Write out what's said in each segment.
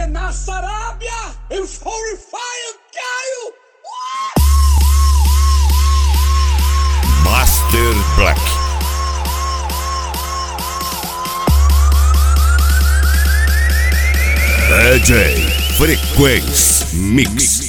Renato Sarabia, Euphoria Caio. Master Black. DJ Frequência Mix.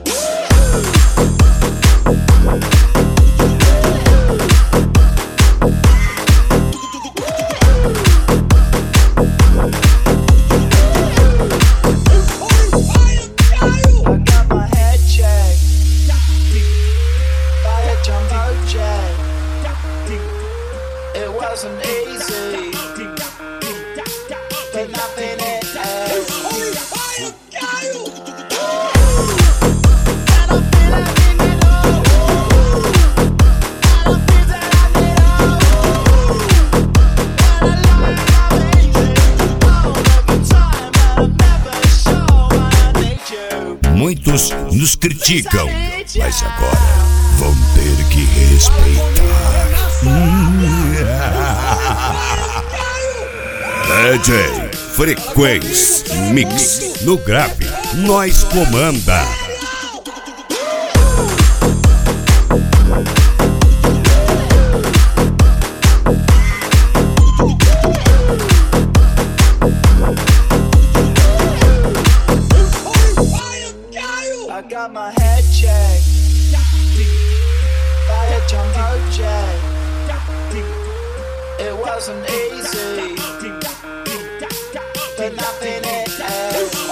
Muitos nos criticam, mas agora vão ter que respeitar. DJ Frequência Mix. No grave, nós comanda. I got my head checked by a jumbo jet. It wasn't easy, but nothing it else.